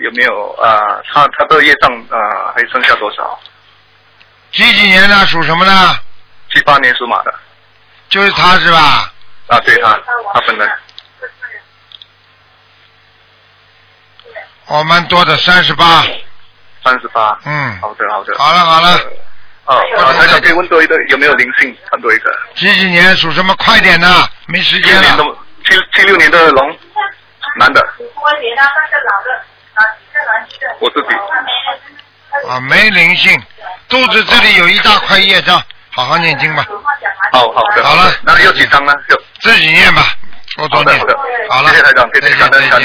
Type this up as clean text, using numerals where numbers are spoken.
有没有他的业障还剩下多少？ 几年的属什么的 ？78年属马的。 就是他是吧？ 对他本人。 蛮多的38。 38。 嗯。 好的。 好了。 台长可以问多一个有没有灵性？看多一个。 几年属什么？快点呐，没时间了。 76年的龙，男的。我自己。 没灵性，肚子这里有一大块业障，好好念经吧。 好的。好了，那要几张呢？ 自己念吧，多念。 好的。 好了， 谢谢台长，谢谢感恩。